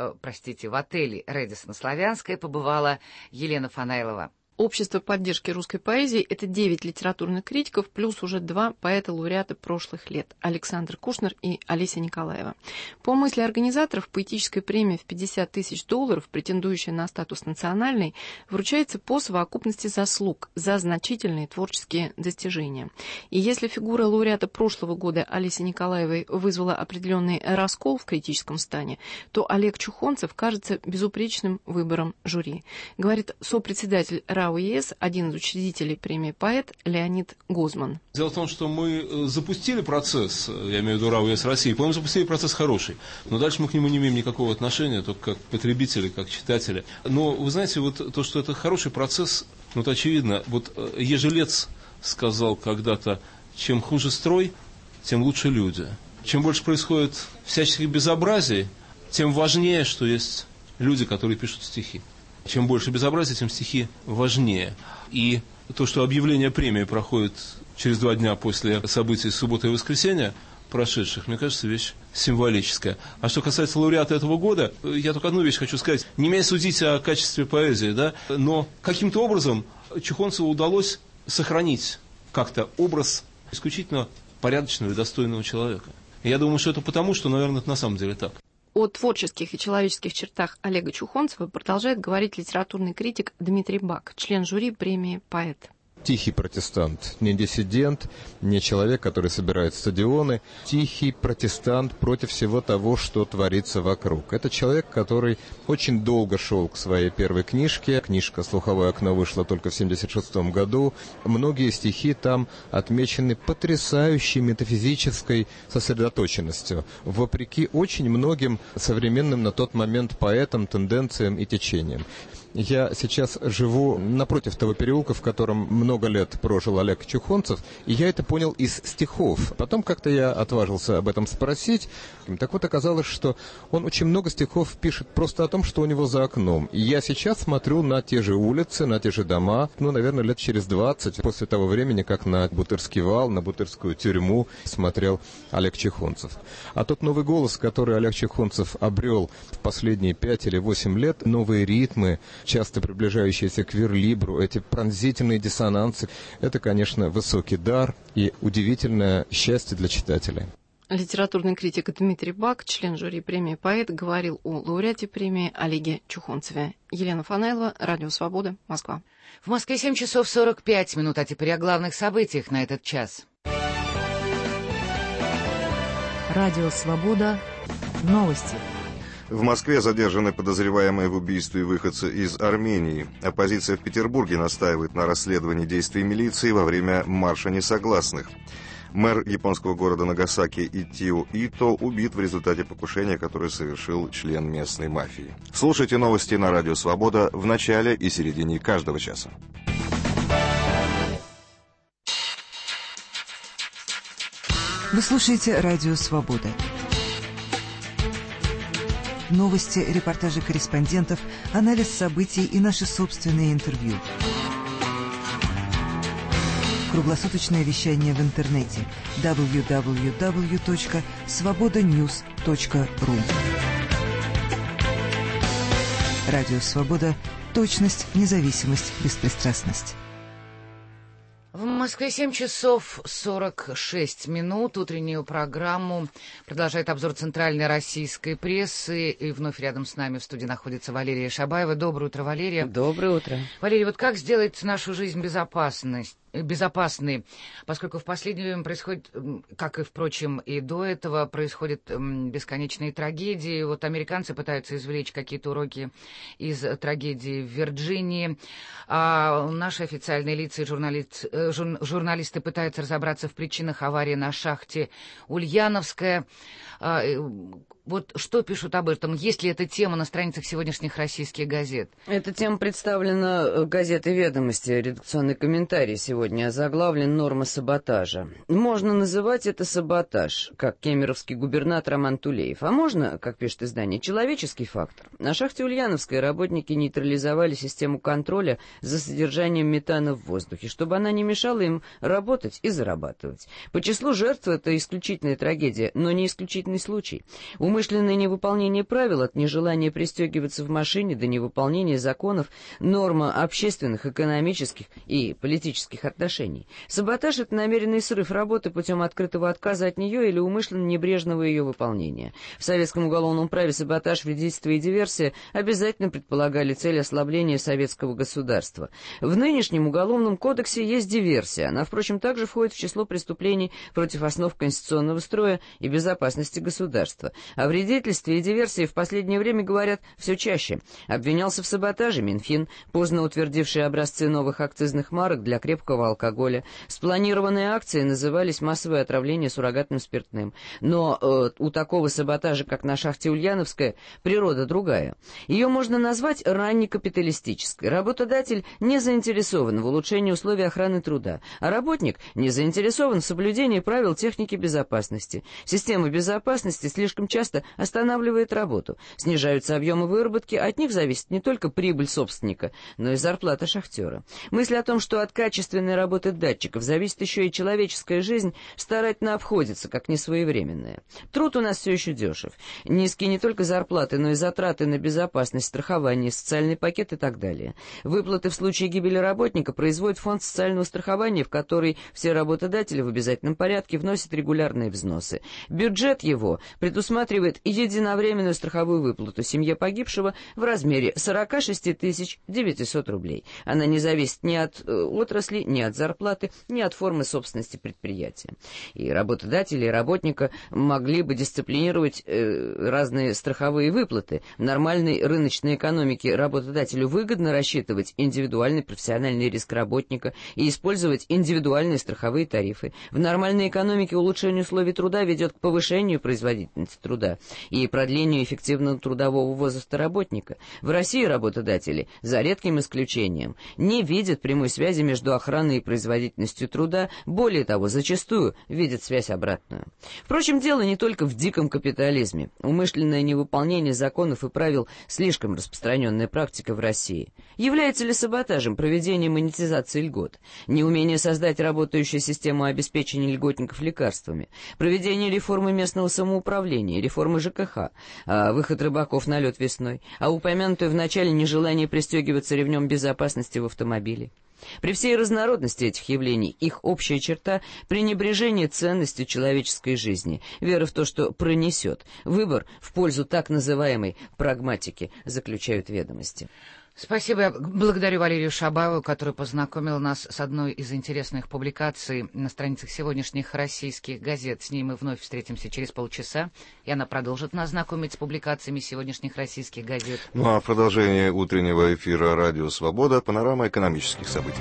«Рэдиссон Славянская» побывала Елена Фанайлова. Общество поддержки русской поэзии – это 9 литературных критиков, плюс уже 2 поэта-лауреата прошлых лет – Александр Кушнер и Олеся Николаева. По мысли организаторов, поэтическая премия в $50 тысяч, претендующая на статус национальной, вручается по совокупности заслуг за значительные творческие достижения. И если фигура лауреата прошлого года Олеси Николаевой вызвала определенный раскол в критическом стане, то Олег Чухонцев кажется безупречным выбором жюри, говорит сопредседатель РАО ЕС, один из учредителей премии «Поэт» Леонид Гозман. Дело в том, что мы запустили процесс, я имею в виду РАО ЕС России, по-моему, запустили процесс хороший, но дальше мы к нему не имеем никакого отношения, только как потребители, как читатели. Но вы знаете, вот то, что это хороший процесс, ну, это очевидно. Вот Ежелец сказал когда-то: чем хуже строй, тем лучше люди. Чем больше происходит всяческих безобразий, тем важнее, что есть люди, которые пишут стихи. Чем больше безобразия, тем стихи важнее. И то, что объявление премии проходит через 2 дня после событий субботы и воскресенья прошедших, мне кажется, вещь символическая. А что касается лауреата этого года, я только одну вещь хочу сказать. Не меня судить о качестве поэзии, да, но каким-то образом Чухонцеву удалось сохранить как-то образ исключительно порядочного и достойного человека. И я думаю, что это потому, что, наверное, это на самом деле так. О творческих и человеческих чертах Олега Чухонцева продолжает говорить литературный критик Дмитрий Бак, член жюри премии «Поэт». Тихий протестант, не диссидент, не человек, который собирает стадионы. Тихий протестант против всего того, что творится вокруг. Это человек, который очень долго шел к своей первой книжке. Книжка «Слуховое окно» вышла только в 1976 году. Многие стихи там отмечены потрясающей метафизической сосредоточенностью, вопреки очень многим современным на тот момент поэтам, тенденциям и течениям. Я сейчас живу напротив того переулка, в котором много лет прожил Олег Чухонцев, и я это понял из стихов. Потом как-то я отважился об этом спросить. Так вот, оказалось, что он очень много стихов пишет просто о том, что у него за окном. И я сейчас смотрю на те же улицы, на те же дома, наверное, лет через 20, после того времени, как на Бутырский вал, на Бутырскую тюрьму смотрел Олег Чухонцев. А тот новый голос, который Олег Чухонцев обрел в последние 5 или 8 лет, новые ритмы, часто приближающиеся к верлибру, эти пронзительные диссонансы, это, конечно, высокий дар и удивительное счастье для читателя. Литературный критик Дмитрий Бак, член жюри премии «Поэт», говорил о лауреате премии Олеге Чухонцеве. Елена Фанайлова, Радио Свобода, Москва. В Москве 7 часов 45 минут, а теперь о главных событиях на этот час. Радио Свобода. Новости. В Москве задержаны подозреваемые в убийстве выходцы из Армении. Оппозиция в Петербурге настаивает на расследовании действий милиции во время марша несогласных. Мэр японского города Нагасаки Итио Ито убит в результате покушения, которое совершил член местной мафии. Слушайте новости на Радио Свобода в начале и середине каждого часа. Вы слушаете Радио Свобода. Новости, репортажи корреспондентов, анализ событий и наши собственные интервью. Круглосуточное вещание в интернете www.svobodanews.ru. Радио Свобода. Точность, независимость, беспристрастность. В Москве 7 часов 46 минут. Утреннюю программу продолжает обзор центральной российской прессы. И вновь рядом с нами в студии находится Валерия Шабаева. Доброе утро, Валерия. Доброе утро. Валерия, вот как сделать нашу жизнь безопасной? безопасны, поскольку в последнее время происходит, как и, впрочем, и до этого, происходят бесконечные трагедии. Вот американцы пытаются извлечь какие-то уроки из трагедии в Вирджинии, а наши официальные лица и журналисты пытаются разобраться в причинах аварии на шахте Ульяновская. Вот что пишут об этом? Есть ли эта тема на страницах сегодняшних российских газет? Эта тема представлена газетой «Ведомости». Редакционный комментарий сегодня озаглавлен «Норма саботажа». Можно называть это саботаж, как кемеровский губернатор Роман Тулеев. А можно, как пишет издание, человеческий фактор. На шахте Ульяновской работники нейтрализовали систему контроля за содержанием метана в воздухе, чтобы она не мешала им работать и зарабатывать. По числу жертв это исключительная трагедия, но не исключительный случай. Умышленное невыполнение правил, от нежелания пристегиваться в машине до невыполнения законов, норма общественных, экономических и политических отношений. Саботаж — это намеренный срыв работы путем открытого отказа от нее или умышленно небрежного ее выполнения. В советском уголовном праве саботаж, вредительство и диверсия обязательно предполагали цель ослабления советского государства. В нынешнем уголовном кодексе есть диверсия. Она, впрочем, также входит в число преступлений против основ конституционного строя и безопасности государства. О вредительстве и диверсии в последнее время говорят все чаще. Обвинялся в саботаже Минфин, поздно утвердивший образцы новых акцизных марок для крепкого алкоголя. Спланированные акции назывались «массовое отравление суррогатным спиртным». Но у такого саботажа, как на шахте Ульяновская, природа другая. Ее можно назвать раннекапиталистической. Работодатель не заинтересован в улучшении условий охраны труда, а работник не заинтересован в соблюдении правил техники безопасности. Система безопасности слишком часто останавливает работу. Снижаются объемы выработки, от них зависит не только прибыль собственника, но и зарплата шахтера. Мысль о том, что от качественной работы датчиков зависит еще и человеческая жизнь, старательно обходится, как несвоевременная. Труд у нас все еще дешев. Низкие не только зарплаты, но и затраты на безопасность, страхование, социальный пакет и так далее. Выплаты в случае гибели работника производит фонд социального страхования, в который все работодатели в обязательном порядке вносят регулярные взносы. Бюджет его предусматривает единовременную страховую выплату семье погибшего в размере 46 900 рублей. Она не зависит ни от отрасли, ни от зарплаты, ни от формы собственности предприятия. И работодатели, и работника могли бы дисциплинировать разные страховые выплаты. В нормальной рыночной экономике работодателю выгодно рассчитывать индивидуальный профессиональный риск работника и использовать индивидуальные страховые тарифы. В нормальной экономике улучшение условий труда ведет к повышению производительности труда и продлению эффективного трудового возраста работника. В России работодатели, за редким исключением, не видят прямой связи между охраной и производительностью труда, более того, зачастую видят связь обратную. Впрочем, дело не только в диком капитализме. Умышленное невыполнение законов и правил – слишком распространенная практика в России. Является ли саботажем проведение монетизации льгот? Неумение создать работающую систему обеспечения льготников лекарствами? Проведение реформы местного самоуправления, реформы ЖКХ, выход рыбаков на лед весной, а упомянутое в начале нежелание пристегиваться ремнем безопасности в автомобиле. При всей разнородности этих явлений их общая черта – пренебрежение ценностью человеческой жизни, вера в то, что пронесет. Выбор в пользу так называемой прагматики, заключают ведомости. Спасибо. Благодарю Валерию Шабаеву, который познакомил нас с одной из интересных публикаций на страницах сегодняшних российских газет. С ней мы вновь встретимся через полчаса, и она продолжит нас знакомить с публикациями сегодняшних российских газет. Ну а в продолжение утреннего эфира «Радио Свобода» панорама экономических событий.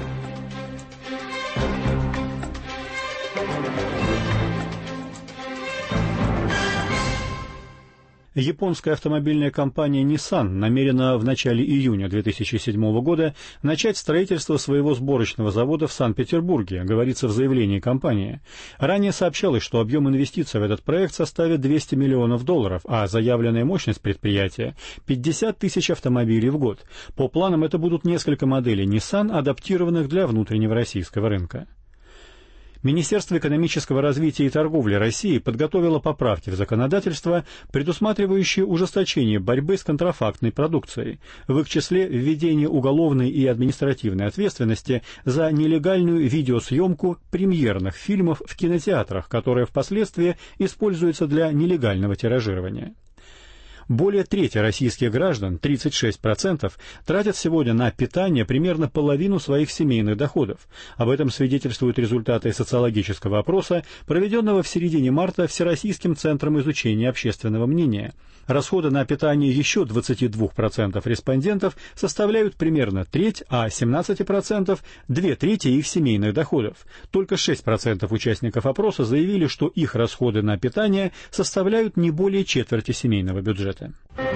Японская автомобильная компания Nissan намерена в начале июня 2007 года начать строительство своего сборочного завода в Санкт-Петербурге, говорится в заявлении компании. Ранее сообщалось, что объем инвестиций в этот проект составит $200 миллионов, а заявленная мощность предприятия – 50 тысяч автомобилей в год. По планам это будут несколько моделей Nissan, адаптированных для внутреннего российского рынка. Министерство экономического развития и торговли России подготовило поправки в законодательство, предусматривающие ужесточение борьбы с контрафактной продукцией, в их числе введение уголовной и административной ответственности за нелегальную видеосъемку премьерных фильмов в кинотеатрах, которая впоследствии используется для нелегального тиражирования. Более трети российских граждан, 36%, тратят сегодня на питание примерно половину своих семейных доходов. Об этом свидетельствуют результаты социологического опроса, проведенного в середине марта Всероссийским центром изучения общественного мнения. Расходы на питание еще 22% респондентов составляют примерно треть, а 17% – 2/3 их семейных доходов. Только 6% участников опроса заявили, что их расходы на питание составляют не более четверти семейного бюджета.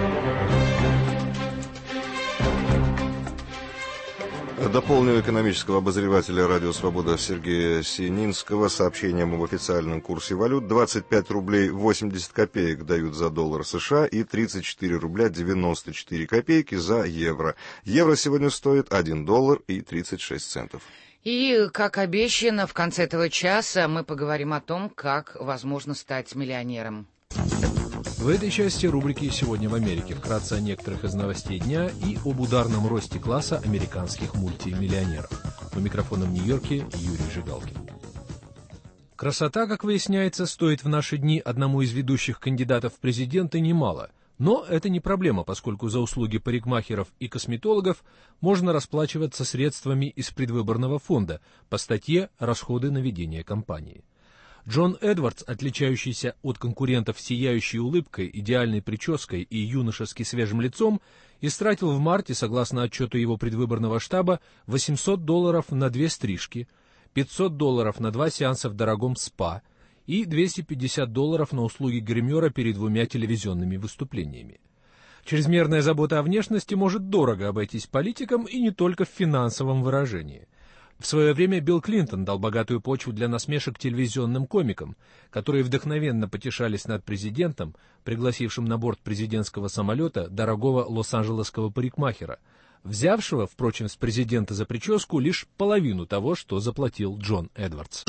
Дополню экономического обозревателя «Радио Свобода» Сергея Сининского сообщением об официальном курсе валют. 25 рублей 80 копеек дают за доллар США и 34 рубля 94 копейки за евро. Евро сегодня стоит 1 доллар и 36 центов. И, как обещано, в конце этого часа мы поговорим о том, как возможно стать миллионером. В этой части рубрики «Сегодня в Америке» вкратце о некоторых из новостей дня и об ударном росте класса американских мультимиллионеров. У микрофона в Нью-Йорке Юрий Жигалкин. Красота, как выясняется, стоит в наши дни одному из ведущих кандидатов в президенты немало. Но это не проблема, поскольку за услуги парикмахеров и косметологов можно расплачиваться средствами из предвыборного фонда по статье «Расходы на ведение кампании». Джон Эдвардс, отличающийся от конкурентов сияющей улыбкой, идеальной прической и юношески свежим лицом, истратил в марте, согласно отчету его предвыборного штаба, $800 на 2 стрижки, $500 на 2 сеанса в дорогом спа и $250 на услуги гримера перед 2 телевизионными выступлениями. Чрезмерная забота о внешности может дорого обойтись политикам и не только в финансовом выражении. В свое время Билл Клинтон дал богатую почву для насмешек телевизионным комикам, которые вдохновенно потешались над президентом, пригласившим на борт президентского самолета дорогого лос-анджелесского парикмахера, взявшего, впрочем, с президента за прическу лишь половину того, что заплатил Джон Эдвардс.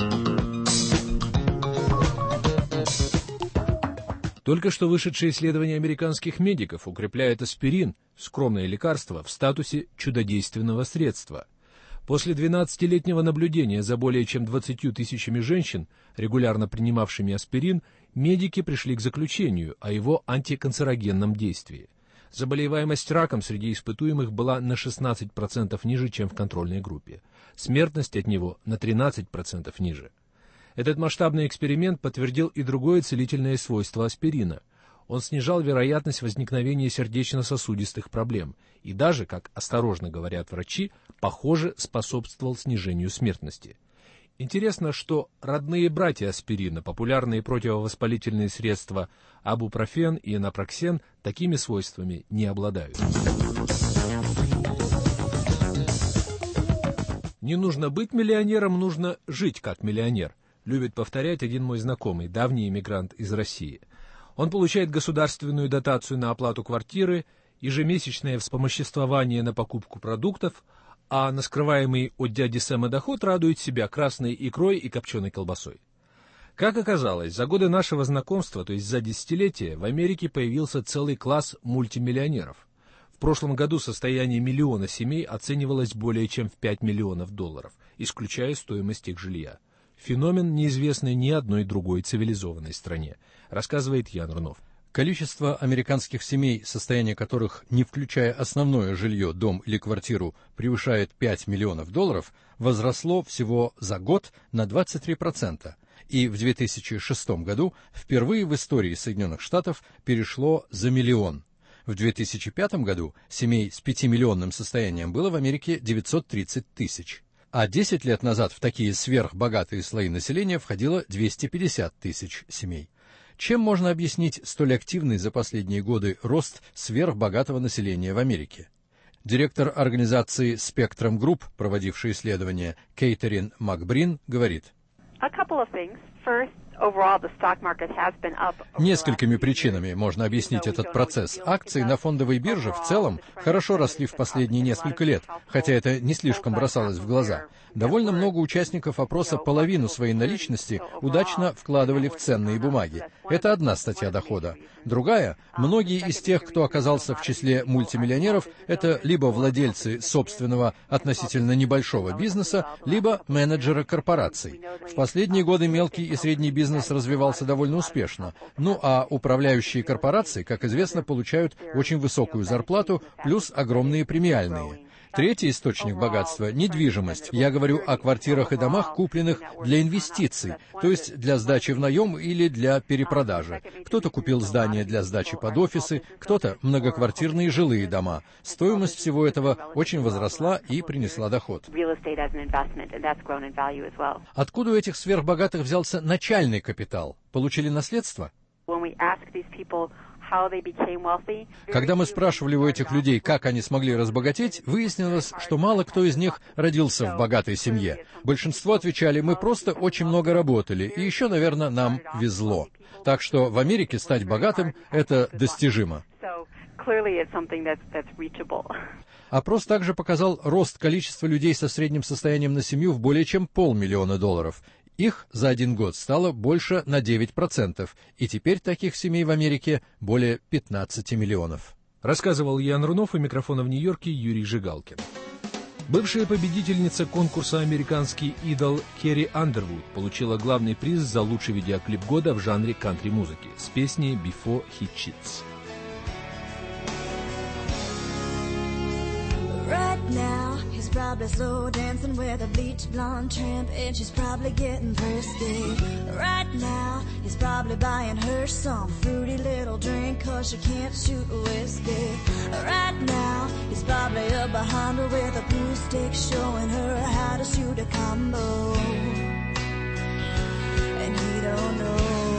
Только что вышедшее исследование американских медиков укрепляет аспирин, скромное лекарство, в статусе чудодейственного средства. После 12-летнего наблюдения за более чем 20 тысячами женщин, регулярно принимавшими аспирин, медики пришли к заключению о его антиканцерогенном действии. Заболеваемость раком среди испытуемых была на 16% ниже, чем в контрольной группе. Смертность от него на 13% ниже. Этот масштабный эксперимент подтвердил и другое целительное свойство аспирина. Он снижал вероятность возникновения сердечно-сосудистых проблем и даже, как осторожно говорят врачи, похоже, способствовал снижению смертности. Интересно, что родные братья аспирина, популярные противовоспалительные средства абупрофен и напроксен, такими свойствами не обладают. Не нужно быть миллионером, нужно жить как миллионер, любит повторять один мой знакомый, давний эмигрант из России. Он получает государственную дотацию на оплату квартиры, ежемесячное вспомоществование на покупку продуктов, а на скрываемый от дяди Сэма доход радует себя красной икрой и копченой колбасой. Как оказалось, за годы нашего знакомства, то есть за десятилетия, в Америке появился целый класс мультимиллионеров. В прошлом году состояние миллиона семей оценивалось более чем в $5 миллионов, исключая стоимость их жилья. Феномен, неизвестный ни одной другой цивилизованной стране, рассказывает Ян Рунов. Количество американских семей, состояние которых, не включая основное жилье, дом или квартиру, превышает $5 миллионов, возросло всего за год на 23%, и в 2006 году впервые в истории Соединенных Штатов перешло за миллион. В 2005 году семей с 5-миллионным состоянием было в Америке 930 тысяч. А 10 лет назад в такие сверхбогатые слои населения входило 250 тысяч семей. Чем можно объяснить столь активный за последние годы рост сверхбогатого населения в Америке? Директор организации Spectrum Group, проводивший исследование, Кейтерин Макбрин, говорит: Несколькими причинами можно объяснить этот процесс. Акции на фондовой бирже в целом хорошо росли в последние несколько лет, хотя это не слишком бросалось в глаза. Довольно много участников опроса половину своей наличности удачно вкладывали в ценные бумаги. Это одна статья дохода. Другая – многие из тех, кто оказался в числе мультимиллионеров, это либо владельцы собственного относительно небольшого бизнеса, либо менеджеры корпораций. В последние годы мелкий и средний бизнес бизнес развивался довольно успешно. Ну а управляющие корпорации, как известно, получают очень высокую зарплату плюс огромные премиальные. Третий источник богатства – недвижимость. Я говорю о квартирах и домах, купленных для инвестиций, то есть для сдачи в наем или для перепродажи. Кто-то купил здания для сдачи под офисы, кто-то многоквартирные жилые дома. Стоимость всего этого очень возросла и принесла доход. Откуда у этих сверхбогатых взялся начальный капитал? Получили наследство? Когда мы спрашивали у этих людей, как они смогли разбогатеть, выяснилось, что мало кто из них родился в богатой семье. Большинство отвечали: мы просто очень много работали, и еще, наверное, нам везло. Так что в Америке стать богатым – это достижимо. Опрос также показал рост количества людей со средним состоянием на семью в более чем $500 000. Их за один год стало больше на 9%, и теперь таких семей в Америке более 15 миллионов. Рассказывал Ян Рунов, у микрофона в Нью-Йорке Юрий Жигалкин. Бывшая победительница конкурса «Американский идол» Керри Андервуд получила главный приз за лучший видеоклип года в жанре кантри-музыки с песней «Before He Cheats». Right now, he's probably slow dancing with a bleached blonde tramp, and she's probably getting thirsty. Right now, he's probably buying her some fruity little drink, 'cause she can't shoot whiskey. Right now, he's probably up behind her with a blue stick, showing her how to shoot a combo. And he don't know.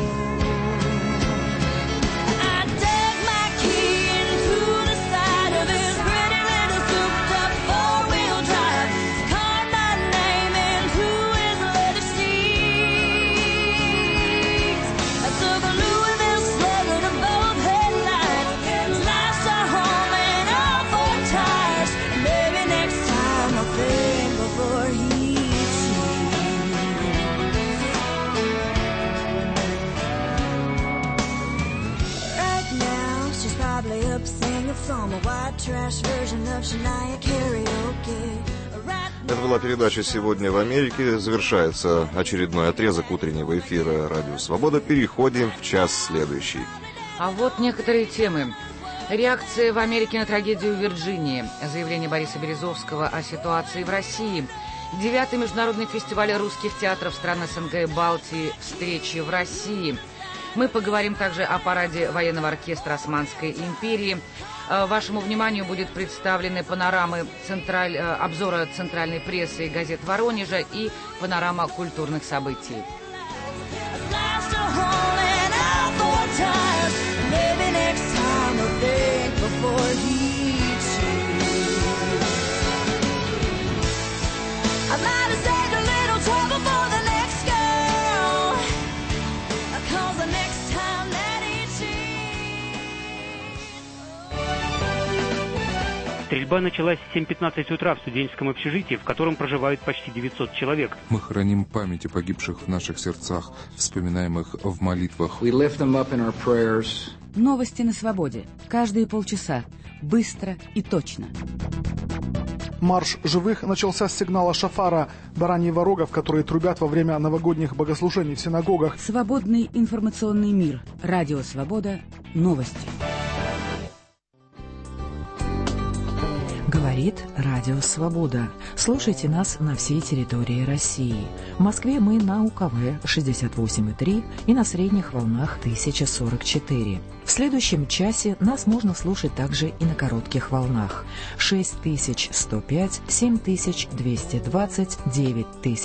Это была передача «Сегодня в Америке». Завершается очередной отрезок утреннего эфира «Радио Свобода». Переходим в час следующий. А вот некоторые темы. Реакция в Америке на трагедию в Вирджинии. Заявление Бориса Березовского о ситуации в России. 9-й международный фестиваль русских театров стран СНГ и Балтии. Встречи в России. Мы поговорим также о параде военного оркестра Османской империи. Вашему вниманию будет представлены панорамы обзора центральной прессы и газет Воронежа и панорама культурных событий. Стрельба началась в 7:15 утра в студенческом общежитии, в котором проживают почти 900 человек. Мы храним память о погибших в наших сердцах, вспоминаем их в молитвах. Новости на свободе. Каждые полчаса. Быстро и точно. Марш живых начался с сигнала шафара, бараньего рога, в которые трубят во время новогодних богослужений в синагогах. Свободный информационный мир. Радио Свобода. Новости. Говорит Радио Свобода. Слушайте нас на всей территории России. В Москве мы на УКВ 68,3 и на средних волнах 1044. В следующем часе нас можно слушать также и на коротких волнах 6105, 7220,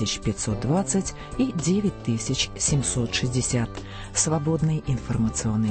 9520 и 9760. Свободный информационный